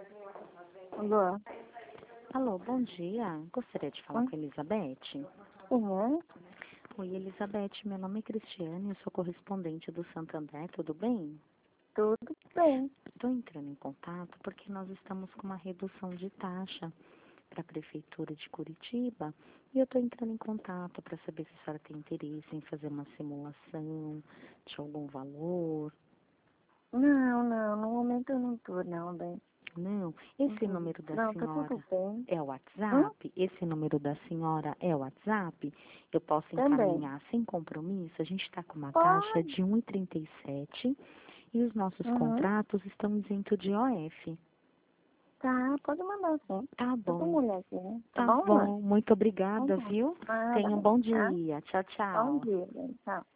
Alô? Alô, bom dia. Gostaria de falar Oi? com a Elizabeth. Quem é? Oi, Elizabeth. Meu nome é Cristiane, eu sou correspondente do Santander, tudo bem? Tudo bem. Estou entrando em contato porque nós estamos com uma redução de taxa para a Prefeitura de Curitiba e eu estou entrando em contato para saber se a senhora tem interesse em fazer uma simulação de algum valor. Não, no momento eu não tô, não, bem. Não, esse número da Não, tá senhora tudo bem. é o Hum? WhatsApp? Esse número da senhora é o WhatsApp? Eu posso Também. encaminhar sem compromisso? A gente está com uma taxa Pode. de 1,37 e os nossos Uhum. contratos estão isento de OF. Tá, pode mandar sim. Tá Eu tô bom, mulher aqui, né? Tá tá bom, mãe? bom. Muito Então obrigada, tá. viu? Nada, Tenha um bem, bom tá? dia. Tchau, Bom tchau. dia, bem. Tchau.